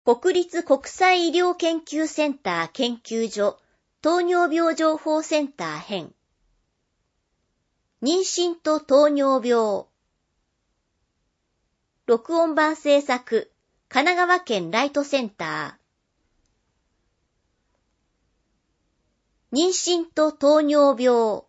国立国際医療研究センター研究所糖尿病情報センター編。妊娠と糖尿病。録音版制作、神奈川県ライトセンター。妊娠と糖尿病。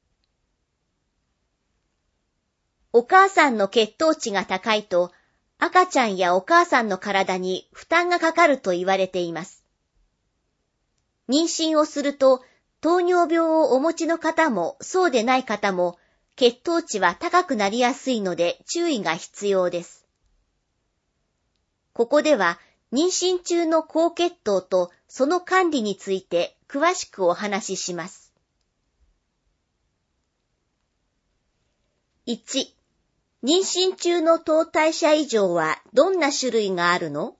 お母さんの血糖値が高いと、赤ちゃんやお母さんの体に負担がかかると言われています。妊娠をすると、糖尿病をお持ちの方もそうでない方も、血糖値は高くなりやすいので注意が必要です。ここでは、妊娠中の高血糖とその管理について詳しくお話しします。1、妊娠中の糖代謝異常はどんな種類があるの？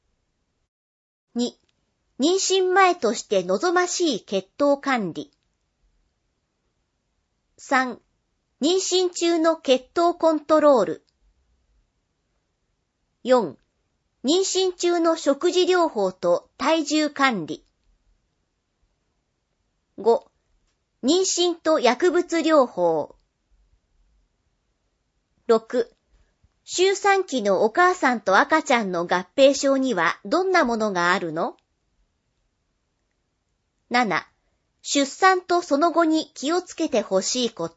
2、妊娠前として望ましい血糖管理。3、妊娠中の血糖コントロール。4、妊娠中の食事療法と体重管理。5、妊娠と薬物療法。6、周産期のお母さんと赤ちゃんの合併症にはどんなものがあるの？ 7、出産とその後に気をつけてほしいこと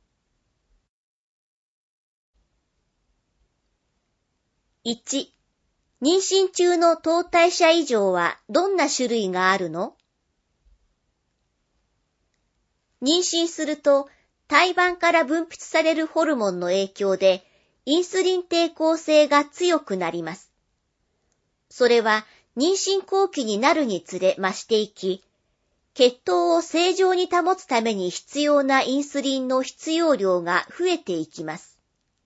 。1、妊娠中の糖代謝異常はどんな種類があるの？妊娠すると胎盤から分泌されるホルモンの影響でインスリン抵抗性が強くなります。それは妊娠後期になるにつれ増していき、血糖を正常に保つために必要なインスリンの必要量が増えていきます。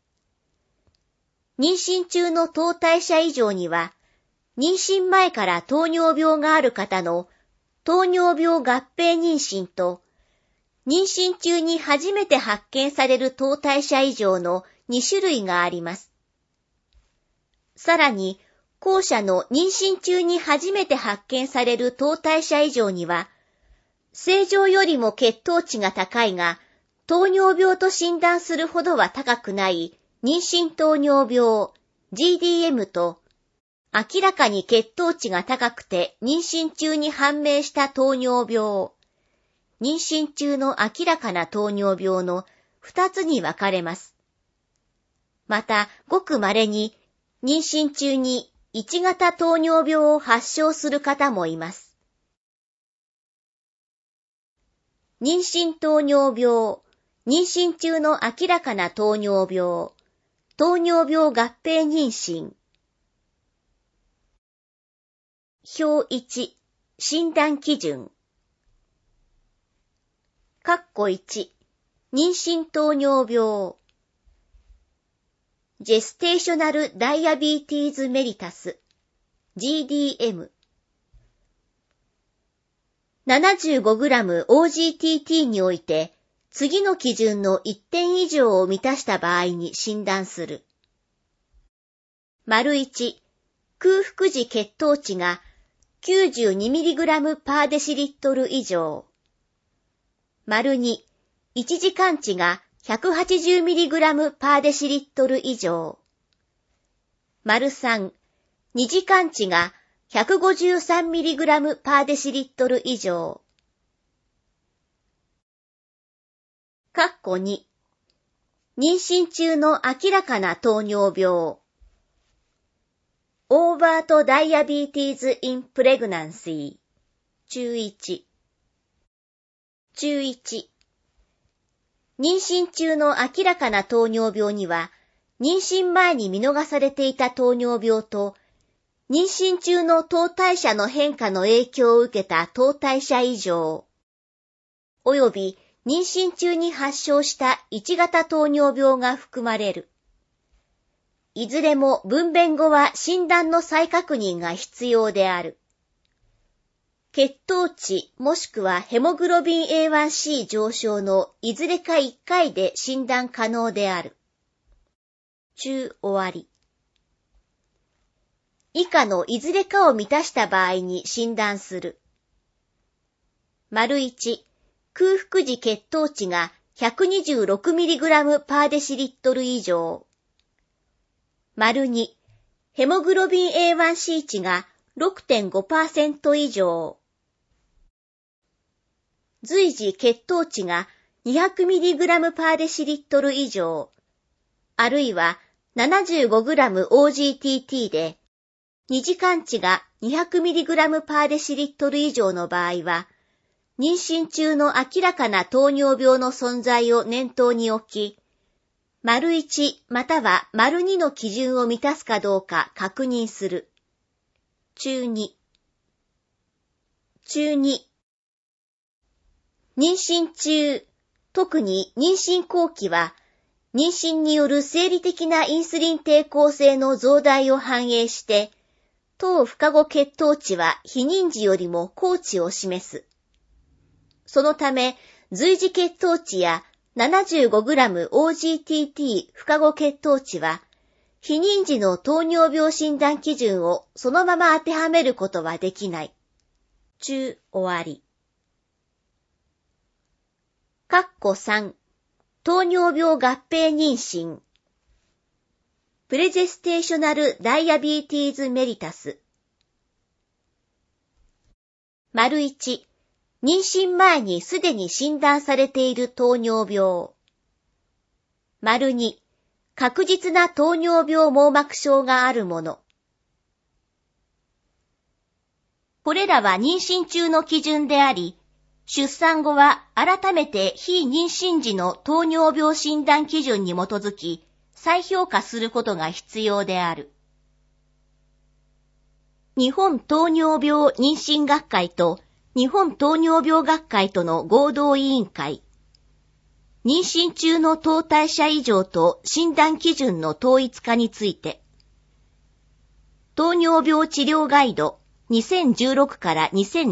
妊娠中の糖代謝異常には、妊娠前から糖尿病がある方の糖尿病合併妊娠と、妊娠中に初めて発見される糖代謝異常の2種類があります。さらに、後者の妊娠中に初めて発見される糖代謝異常には、正常よりも血糖値が高いが、糖尿病と診断するほどは高くない妊娠糖尿病 GDM と、明らかに血糖値が高くて妊娠中に判明した糖尿病、妊娠中の明らかな糖尿病の2つに分かれます。また、ごく稀に妊娠中に1型糖尿病を発症する方もいます。妊娠糖尿病、妊娠中の明らかな糖尿病、糖尿病合併妊娠。表1、診断基準。1、妊娠糖尿病。ジェステーショナルダイアビーティーズメリタス、GDM。75g OGTT において、次の基準の1点以上を満たした場合に診断する。1、空腹時血糖値が 92mg パーデシリットル以上。2、1時間値が 180mg パーデシリットル以上。3、2時間値が 153mg パーデシリットル以上。2、妊娠中の明らかな糖尿病。オーバートダイアビーティーズインプレグナンシー。中1。妊娠中の明らかな糖尿病には、妊娠前に見逃されていた糖尿病と、妊娠中の糖代謝の変化の影響を受けた糖代謝異常、および妊娠中に発症した1型糖尿病が含まれる。いずれも分娩後は診断の再確認が必要である。血糖値もしくはヘモグロビン A1C 上昇のいずれか1回で診断可能である。終わり。 以下のいずれかを満たした場合に診断する。1、空腹時血糖値が 126mg パーデシリットル以上。2、ヘモグロビン A1C 値が 6.5% 以上。随時血糖値が 200mg パーデシリットル以上、あるいは 75g OGTT で、2時間値が 200mg パーデシリットル以上の場合は、妊娠中の明らかな糖尿病の存在を念頭に置き、1または2の基準を満たすかどうか確認する。中2。妊娠中、特に妊娠後期は、妊娠による生理的なインスリン抵抗性の増大を反映して、当不可後血糖値は非妊時よりも高値を示す。そのため、随時血糖値や 75g OGTT 不可後血糖値は、非妊時の糖尿病診断基準をそのまま当てはめることはできない。終わり。3、糖尿病合併妊娠。プレジェステーショナルダイアビーティーズメリタス。1、妊娠前にすでに診断されている糖尿病。2、確実な糖尿病網膜症があるもの。これらは妊娠中の基準であり、出産後は改めて非妊娠時の糖尿病診断基準に基づき再評価することが必要である。日本糖尿病妊娠学会と日本糖尿病学会との合同委員会、妊娠中の糖代謝異常と診断基準の統一化について、糖尿病治療ガイド2016から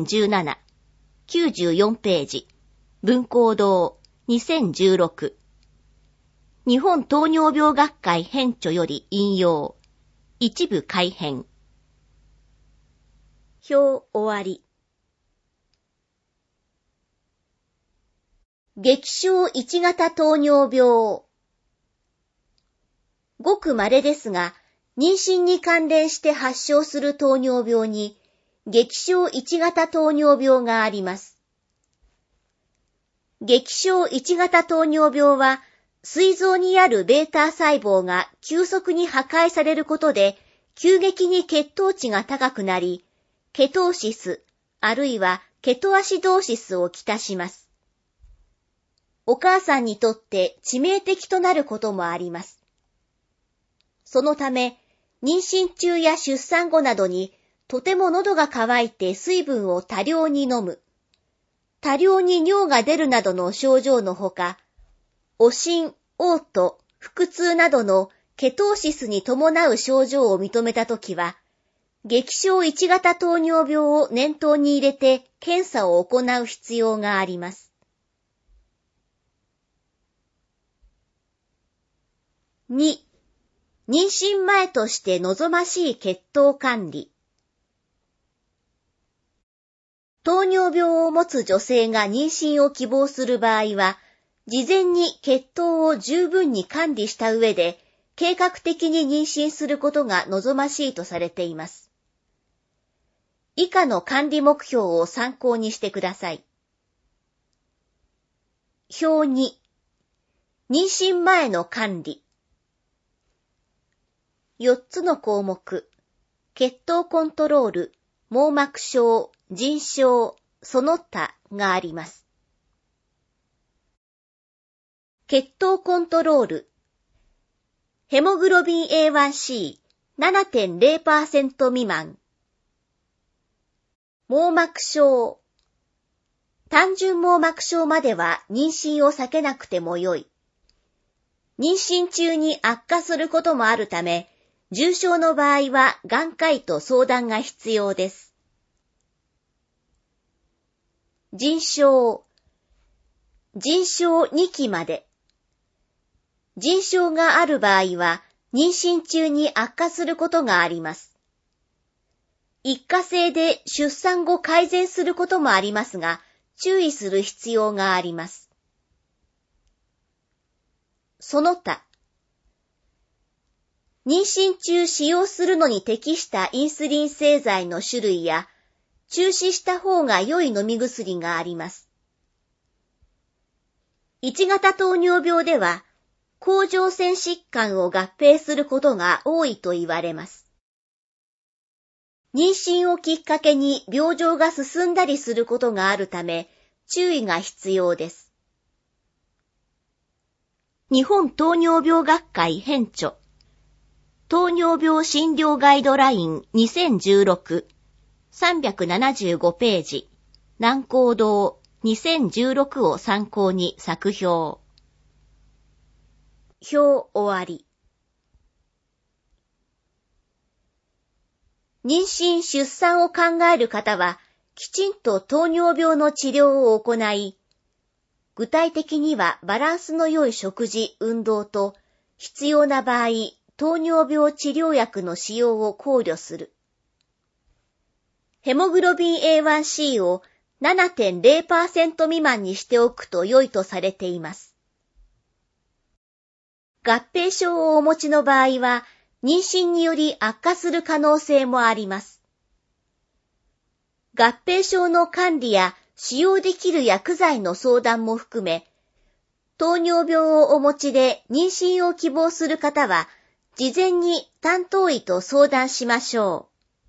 2017、94ページ、文公堂2016、日本糖尿病学会編著より引用、一部改編。表終わり。激症1型糖尿病。ごく稀ですが、妊娠に関連して発症する糖尿病に、激症1型糖尿病があります。激症1型糖尿病は、膵臓にある β 細胞が急速に破壊されることで、急激に血糖値が高くなり、ケトーシス、あるいはケトアシドーシスをきたします。お母さんにとって致命的となることもあります。そのため、妊娠中や出産後などに、とても喉が渇いて水分を多量に飲む、多量に尿が出るなどの症状のほか、悪心、嘔吐、腹痛などのケトーシスに伴う症状を認めたときは、激症1型糖尿病を念頭に入れて検査を行う必要があります。2、妊娠前として望ましい血糖管理。糖尿病を持つ女性が妊娠を希望する場合は、事前に血糖を十分に管理した上で、計画的に妊娠することが望ましいとされています。以下の管理目標を参考にしてください。表2、妊娠前の管理。4つの項目、血糖コントロール、網膜症、腎症、その他があります。血糖コントロール。ヘモグロビン A1C 7.0% 未満。網膜症。単純網膜症までは妊娠を避けなくてもよい。妊娠中に悪化することもあるため、重症の場合は眼科医と相談が必要です。腎症。腎症2期まで。腎症がある場合は、妊娠中に悪化することがあります。 一過性で出産後改善することもありますが、注意する必要があります。その他、妊娠中使用するのに適したインスリン製剤の種類や、中止した方が良い飲み薬があります。1型糖尿病では、甲状腺疾患を合併することが多いと言われます。妊娠をきっかけに病状が進んだりすることがあるため、注意が必要です。日本糖尿病学会編著糖尿病診療ガイドライン2016 375ページ南光堂2016を参考に作表。表終わり。妊娠・出産を考える方は、きちんと糖尿病の治療を行い、具体的にはバランスの良い食事・運動と、必要な場合、糖尿病治療薬の使用を考慮する。ヘモグロビン A1C を 7.0% 未満にしておくと良いとされています。合併症をお持ちの場合は、妊娠により悪化する可能性もあります。合併症の管理や使用できる薬剤の相談も含め、糖尿病をお持ちで妊娠を希望する方は、事前に担当医と相談しましょ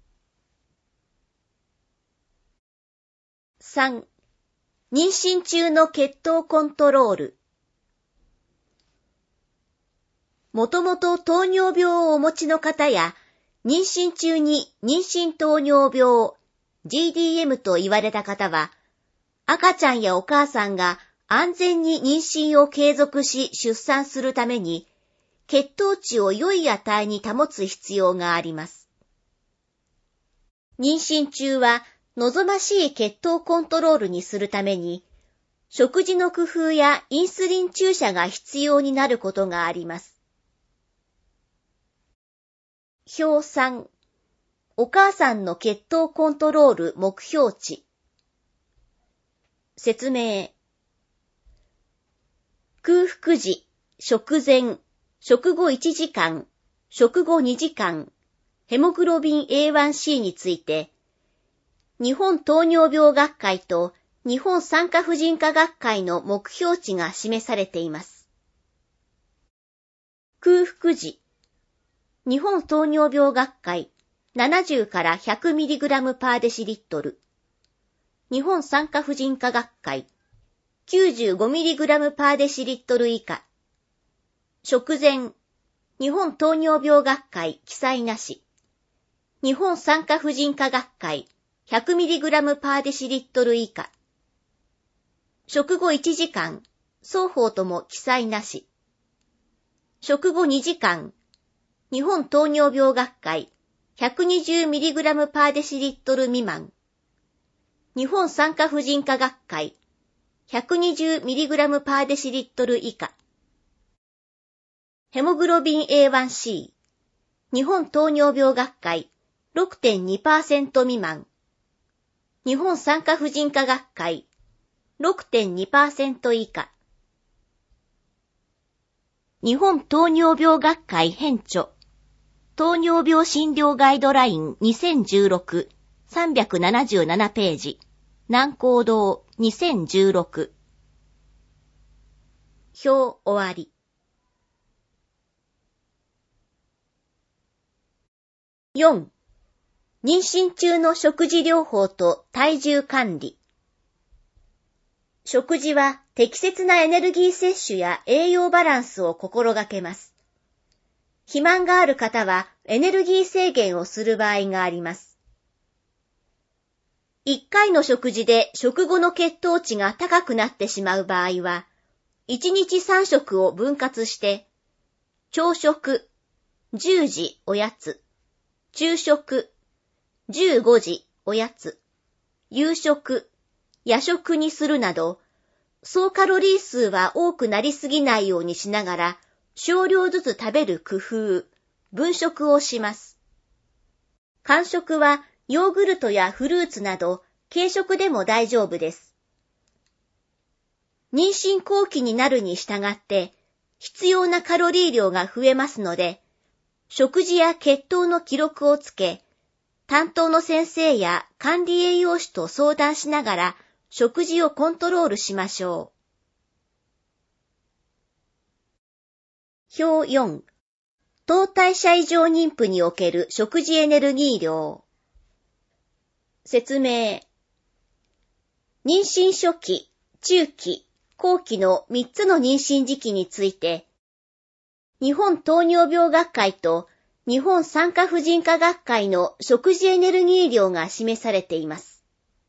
う。3. 妊娠中の血糖コントロール。もともと糖尿病をお持ちの方や、妊娠中に妊娠糖尿病 GDM と言われた方は、赤ちゃんやお母さんが安全に妊娠を継続し出産するために、血糖値を良い値に保つ必要があります。妊娠中は望ましい血糖コントロールにするために、食事の工夫やインスリン注射が必要になることがあります。表3、お母さんの血糖コントロール目標値。説明。空腹時、食前、食後1時間、食後2時間、ヘモグロビン A1C について、日本糖尿病学会と日本産科婦人科学会の目標値が示されています。空腹時、日本糖尿病学会70から 100mg パーデシリットル。日本産科婦人科学会 95mg パーデシリットル以下。食前、日本糖尿病学会記載なし。日本産科婦人科学会 100mg パーデシリットル以下。食後1時間、双方とも記載なし。食後2時間、日本糖尿病学会 120mg パーデシリットル未満。日本産科婦人科学会 120mg パーデシリットル以下。ヘモグロビン A1C 日本糖尿病学会 6.2% 未満。日本産科婦人科学会 6.2% 以下。日本糖尿病学会編著糖尿病診療ガイドライン2016 377ページ南光堂2016。表終わり。4. 妊娠中の食事療法と体重管理。食事は適切なエネルギー摂取や栄養バランスを心がけます。肥満がある方はエネルギー制限をする場合があります。1回の食事で食後の血糖値が高くなってしまう場合は、1日3食を分割して、朝食、10時おやつ、昼食、15時おやつ、夕食、夜食にするなど、総カロリー数は多くなりすぎないようにしながら、少量ずつ食べる工夫、分食をします。間食はヨーグルトやフルーツなど軽食でも大丈夫です。妊娠後期になるに従って必要なカロリー量が増えますので、食事や血糖の記録をつけ、担当の先生や管理栄養士と相談しながら食事をコントロールしましょう。表4、糖代謝異常妊婦における食事エネルギー量。説明。妊娠初期、中期、後期の3つの妊娠時期について、日本糖尿病学会と日本産科婦人科学会の食事エネルギー量が示されています。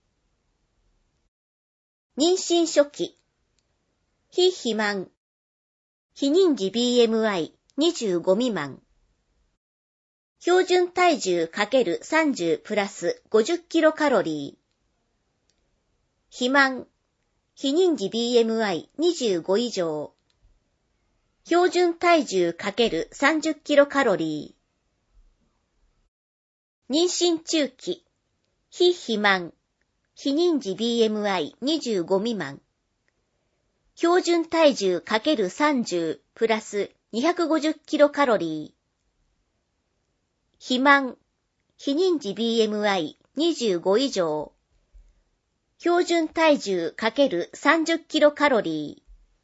妊娠初期、非肥満、非妊児 BMI25 未満、標準体重 ×30 プラス50キロカロリー、肥満、非妊児 BMI25 以上、標準体重 ×30 キロカロリー。妊娠中期、非肥満、非妊児 BMI25 未満、標準体重 ×30 プラス250キロカロリー。肥満、非妊児 BMI25 以上、標準体重 ×30 キロカロリ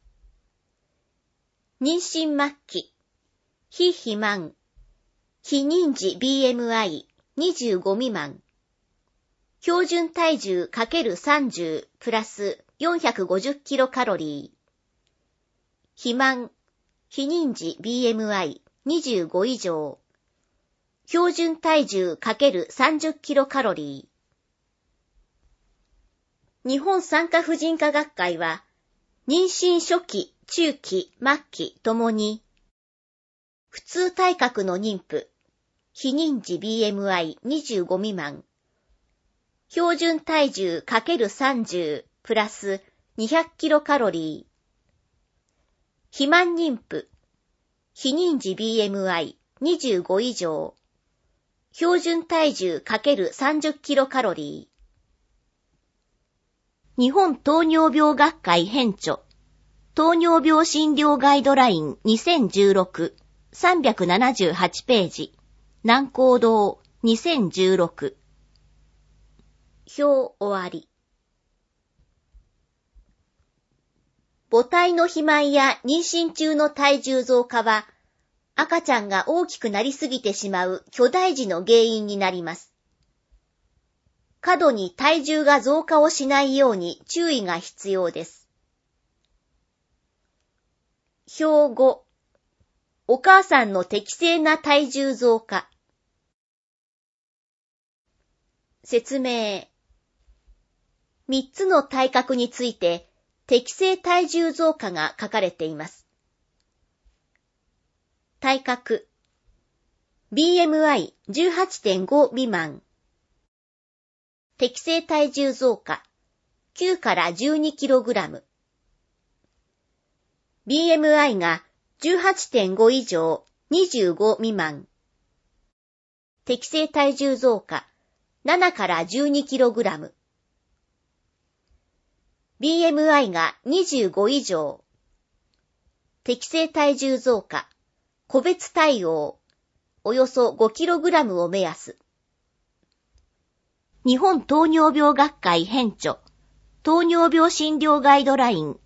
ー。妊娠末期、非肥満、非妊児 BMI25 未満、標準体重 ×30 プラス450キロカロリー。肥満、非妊児 BMI25 以上、標準体重 ×30 キロカロリー。日本産科婦人科学会は、妊娠初期、中期、末期ともに、普通体格の妊婦、非妊児 BMI25 未満、標準体重 ×30 プラス200キロカロリー、肥満妊婦、非妊児 BMI25 以上、標準体重 ×30 キロカロリー。日本糖尿病学会編著、糖尿病診療ガイドライン2016、378ページ、南光堂2016。表終わり。母体の肥満や妊娠中の体重増加は、赤ちゃんが大きくなりすぎてしまう巨大児の原因になります。過度に体重が増加をしないように注意が必要です。表5、お母さんの適正な体重増加。説明。3つの体格について適正体重増加が書かれています。体格 BMI18.5 未満、適正体重増加9から12キログラム、BMI が 18.5 以上25未満、適正体重増加7から12キログラム、BMI が25以上、適正体重増加個別対応およそ5キログラムを目安。日本糖尿病学会編著、糖尿病診療ガイドライン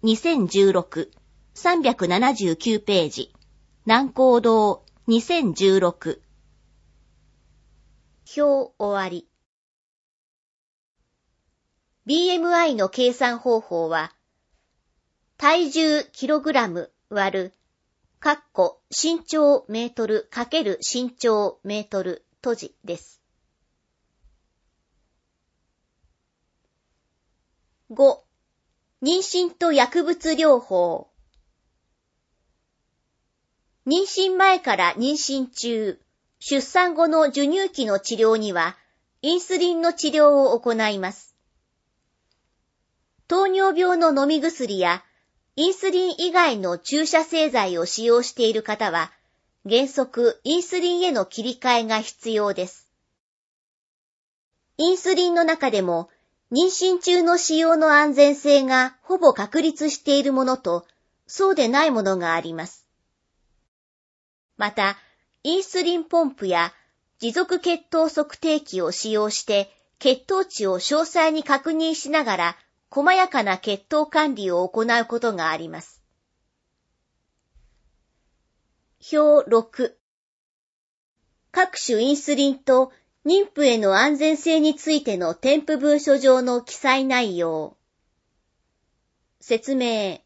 2016、379ページ、南光堂2016。表終わり。BMI の計算方法は、体重キログラム割る、身長メートル×身長メートル閉じです。5. 妊娠と薬物療法。妊娠前から妊娠中、出産後の授乳期の治療には、インスリンの治療を行います。糖尿病の飲み薬や、インスリン以外の注射製剤を使用している方は、原則インスリンへの切り替えが必要です。 インスリンの中でも妊娠中の使用の安全性がほぼ確立しているものとそうでないものがあります。また、インスリンポンプや持続血糖測定器を使用して血糖値を詳細に確認しながら細やかな血糖管理を行うことがあります。表6。各種インスリンと妊婦への安全性についての添付文書上の記載内容。説明。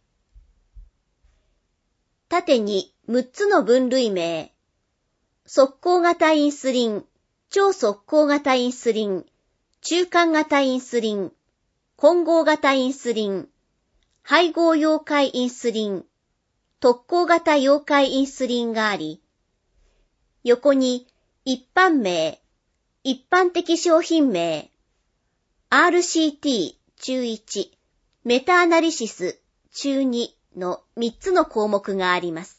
縦に6つの分類名。速効型インスリン、超速効型インスリン、中間型インスリン、混合型インスリン、配合溶解インスリン、特効型溶解インスリンがあり、横に一般名、一般的商品名、RCT 中1、メタアナリシス中2の3つの項目があります。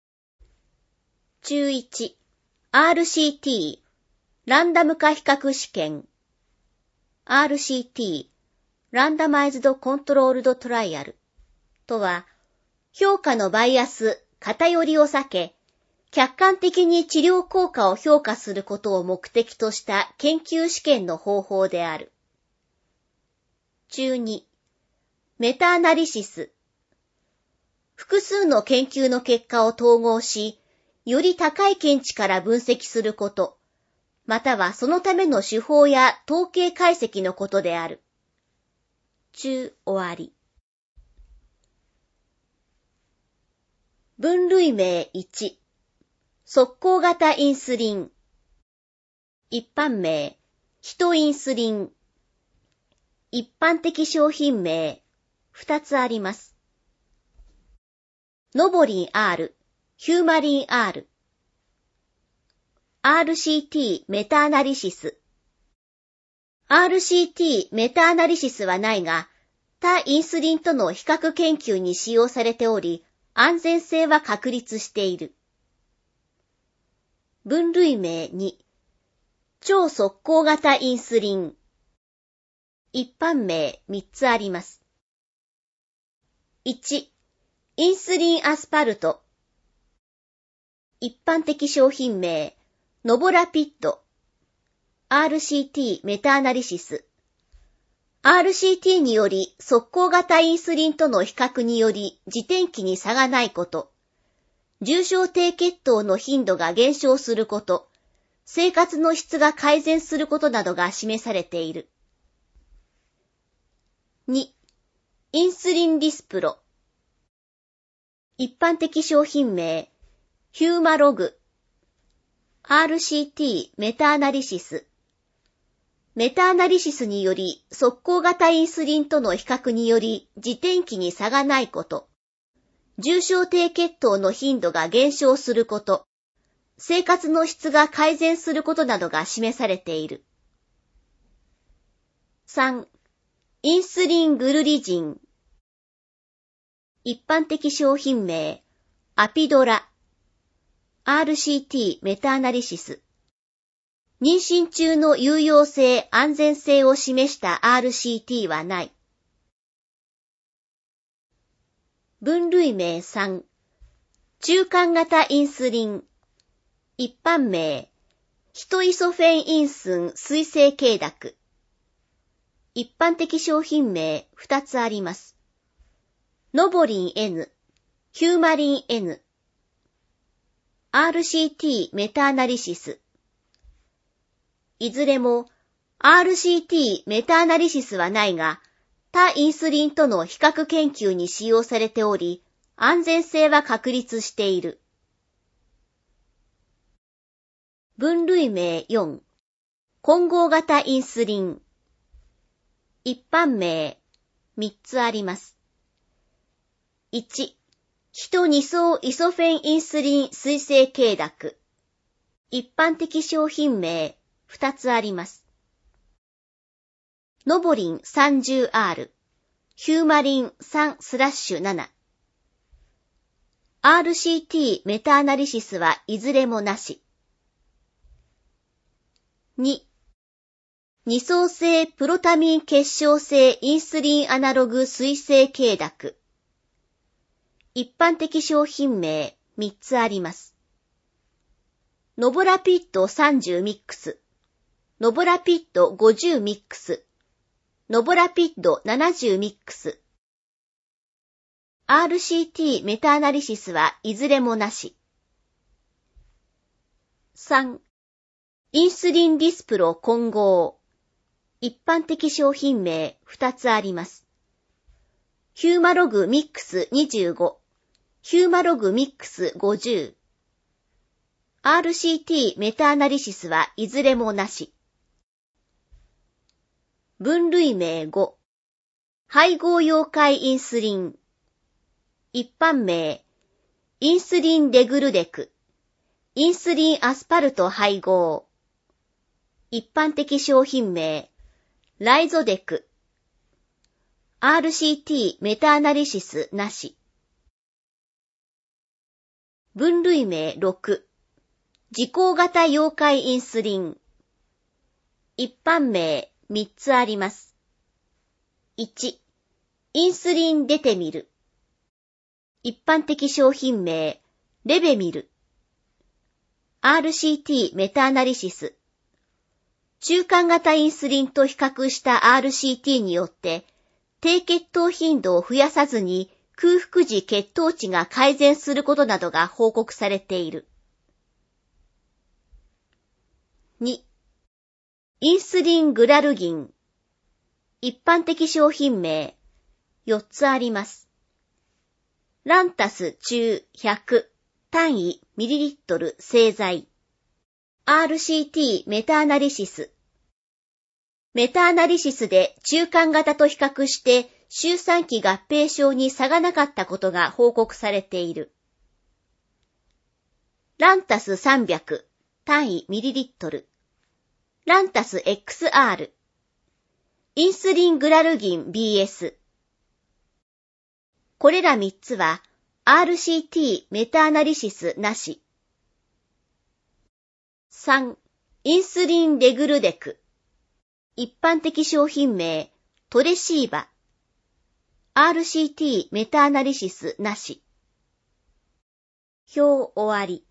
中1、RCT、ランダム化比較試験。RCT、ランダマイズドコントロールドトライアルとは、評価のバイアス、偏りを避け、客観的に治療効果を評価することを目的とした研究試験の方法である。中2、メタアナリシス。複数の研究の結果を統合し、より高い見地から分析すること、またはそのための手法や統計解析のことである。中終わり。分類名1、速効型インスリン。一般名、ヒトインスリン。一般的商品名、2つあります。ノボリン R、ヒューマリン R。RCT メタアナリシス。RCT メタアナリシスはないが、他インスリンとの比較研究に使用されており、安全性は確立している。分類名2、超速効型インスリン。一般名3つあります。1、インスリンアスパルト。一般的商品名、ノボラピッド。RCT メタアナリシス。RCT により速効型インスリンとの比較により自転機に差がないこと、重症低血糖の頻度が減少すること、生活の質が改善することなどが示されている。2、インスリンリスプロ。一般的商品名、ヒューマログ。RCT メタアナリシス。メタアナリシスにより速効型インスリンとの比較により自転機に差がないこと、重症低血糖の頻度が減少すること、生活の質が改善することなどが示されている。3、インスリングルリジン。一般的商品名、アピドラ。RCT メタアナリシス。妊娠中の有用性・安全性を示した RCT はない。分類名3、中間型インスリン。一般名、ヒトイソフェンインスン水性経濁。一般的商品名2つあります。ノボリン N、ヒューマリン N。RCT メタアナリシス。いずれも RCT メタアナリシスはないが、他インスリンとの比較研究に使用されており、安全性は確立している。分類名4、混合型インスリン。一般名3つあります。1、ヒト2層イソフェンインスリン水性経濁。一般的商品名2つあります。ノボリン 30R、ヒューマリン 3/7。RCT メタアナリシスはいずれもなし。2、 二相性プロタミン結晶性インスリンアナログ水性経濁。一般的商品名3つあります。ノボラピッド30ミックス、ノボラピッド50ミックス、ノボラピッド70ミックス。RCT メタアナリシスはいずれもなし。3. インスリンリスプロ混合。一般的商品名2つあります。ヒューマログミックス25、ヒューマログミックス50。RCT メタアナリシスはいずれもなし。分類名5。配合溶解インスリン。一般名、インスリンデグルデク、インスリンアスパルト配合。一般的商品名、ライゾデク。RCT メタアナリシスなし。分類名6。自行型溶解インスリン。一般名3つあります。1、インスリンデテミル。一般的商品名、レベミル。RCT メタアナリシス。中間型インスリンと比較した RCT によって、低血糖頻度を増やさずに空腹時血糖値が改善することなどが報告されている。2、インスリングラルギン。一般的商品名、4つあります。ランタス中100単位ミリリットル製剤。RCT メタアナリシス。メタアナリシスで中間型と比較して周産期合併症に差がなかったことが報告されている。ランタス300単位ミリリットル。ランタス XR。インスリングラルギン BS。これら3つは RCT メタアナリシスなし。3. インスリンレグルデク。一般的商品名トレシーバ。RCT メタアナリシスなし。表終わり。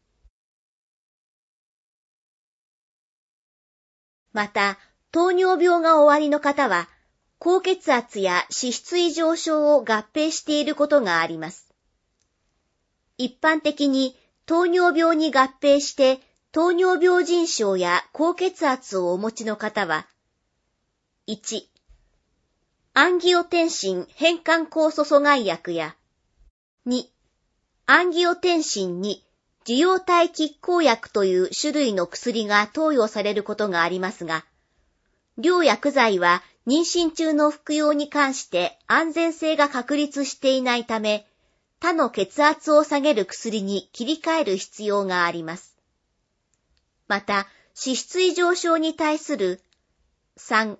また、糖尿病がおありの方は、高血圧や脂質異常症を合併していることがあります。一般的に糖尿病に合併して糖尿病腎症や高血圧をお持ちの方は、1. アンギオテンシン変換酵素阻害薬や、2. アンギオテンシン2受容体拮抗薬という種類の薬が投与されることがありますが、両薬剤は妊娠中の服用に関して安全性が確立していないため、他の血圧を下げる薬に切り替える必要があります。また、脂質異常症に対する 3.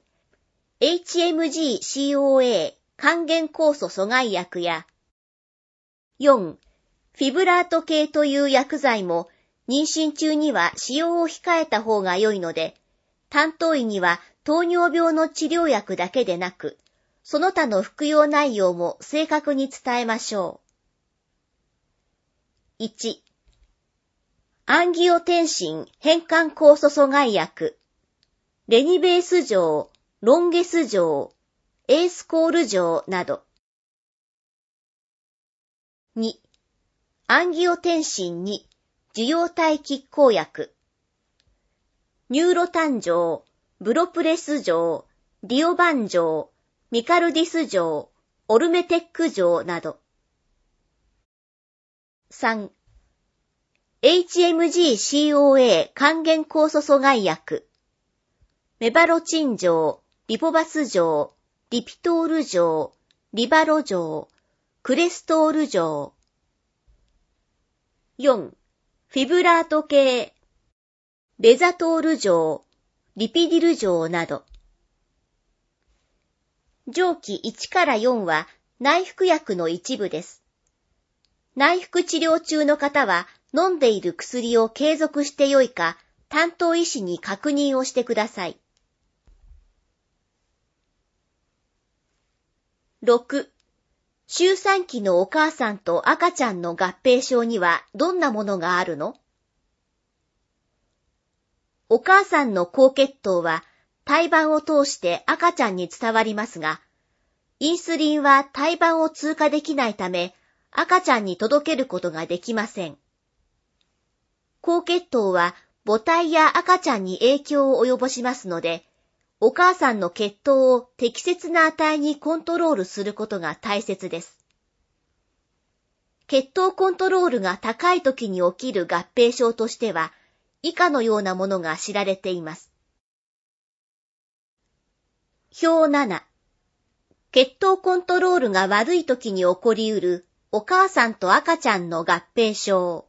HMG-CoA 還元酵素阻害薬や 4. フィブラート系という薬剤も妊娠中には使用を控えた方が良いので、担当医には糖尿病の治療薬だけでなく、その他の服用内容も正確に伝えましょう。1. アンギオテンシン変換酵素阻害薬、レニベース錠、ロンゲス錠、エースコール錠など。2. アンギオテンシン2受容体拮抗薬、ニューロタン錠、ブロプレス錠、ディオバン錠、ミカルディス錠、オルメテック錠など。3. HMG-CoA 還元酵素阻害薬、メバロチン錠、リポバス錠、リピトール錠、リバロ錠、クレストール錠。4. フィブラート系、ベザトール錠、リピディル錠など。上記1から4は内服薬の一部です。内服治療中の方は飲んでいる薬を継続してよいか担当医師に確認をしてください。 6. 周産期のお母さんと赤ちゃんの合併症にはどんなものがあるの？お母さんの高血糖は胎盤を通して赤ちゃんに伝わりますが、インスリンは胎盤を通過できないため赤ちゃんに届けることができません。高血糖は母体や赤ちゃんに影響を及ぼしますので、お母さんの血糖を適切な値にコントロールすることが大切です。血糖コントロールが高い時に起きる合併症としては、以下のようなものが知られています。表7、血糖コントロールが悪い時に起こりうるお母さんと赤ちゃんの合併症。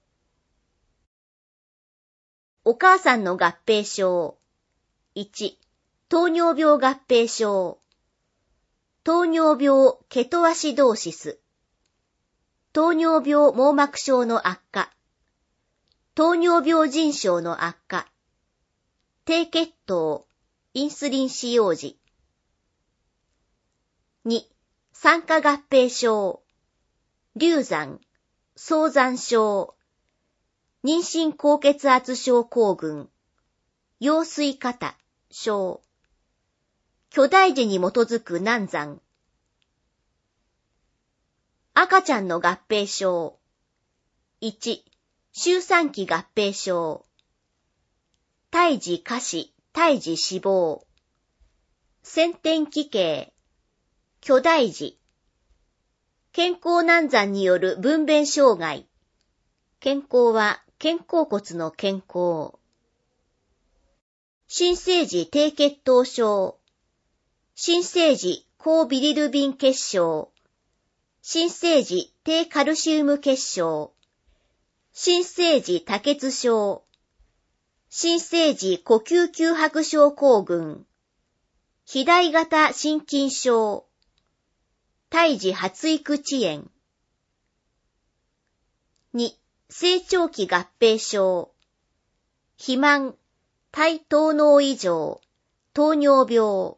お母さんの合併症。1、糖尿病合併症。糖尿病ケトアシドーシス。糖尿病網膜症の悪化。糖尿病腎症の悪化。低血糖、インスリン使用時。2、酸化合併症。流産、早産症。妊娠高血圧症候群。羊水過症。巨大児に基づく難産。赤ちゃんの合併症。1、周産期合併症。胎児下肢、胎児死亡。先天奇形。巨大児。健康難産による分娩障害。健康は肩甲骨の健康。新生児低血糖症。新生児高ビリルビン血症。新生児低カルシウム血症。新生児多血症。新生児呼吸窮迫症候群。肥大型心筋症。胎児発育遅延。2、成長期合併症。肥満、胎糖脳異常、糖尿病。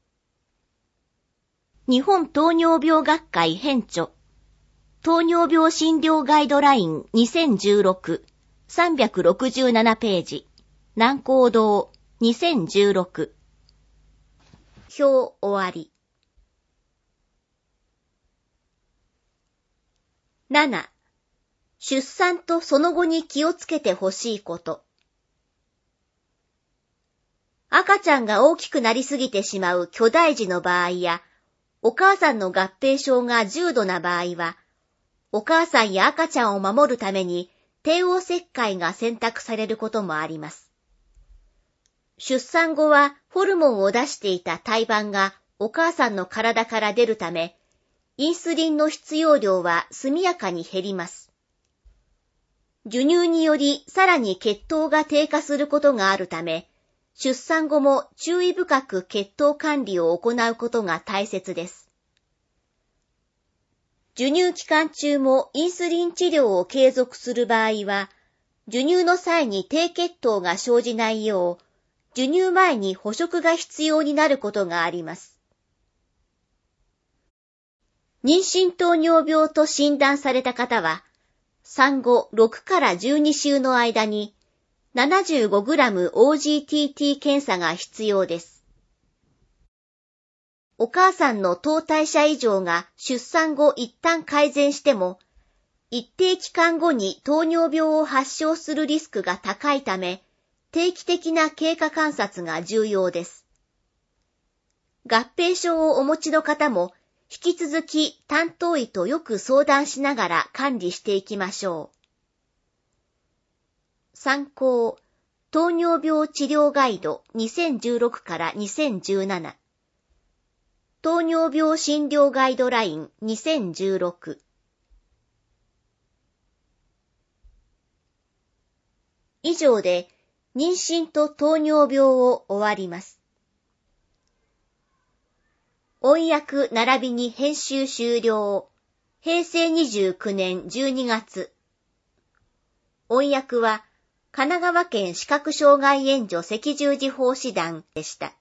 日本糖尿病学会編著。糖尿病診療ガイドライン2016、367ページ。南光堂2016。表終わり。7. 出産とその後に気をつけてほしいこと。赤ちゃんが大きくなりすぎてしまう巨大児の場合や、お母さんの合併症が重度な場合は、お母さんや赤ちゃんを守るために帝王切開が選択されることもあります。出産後はホルモンを出していた胎盤がお母さんの体から出るため、インスリンの必要量は速やかに減ります。授乳によりさらに血糖が低下することがあるため、出産後も注意深く血糖管理を行うことが大切です。授乳期間中もインスリン治療を継続する場合は、授乳の際に低血糖が生じないよう、授乳前に補食が必要になることがあります。妊娠糖尿病と診断された方は、産後6から12週の間に 75g-OGTT 検査が必要です。お母さんの糖代謝異常が出産後一旦改善しても、一定期間後に糖尿病を発症するリスクが高いため、定期的な経過観察が重要です。合併症をお持ちの方も、引き続き担当医とよく相談しながら管理していきましょう。参考、糖尿病治療ガイド2016から2017。糖尿病診療ガイドライン2016。以上で妊娠と糖尿病を終わります。音訳並びに編集終了。平成29年12月。音訳は神奈川県視覚障害援助赤十字奉仕団でした。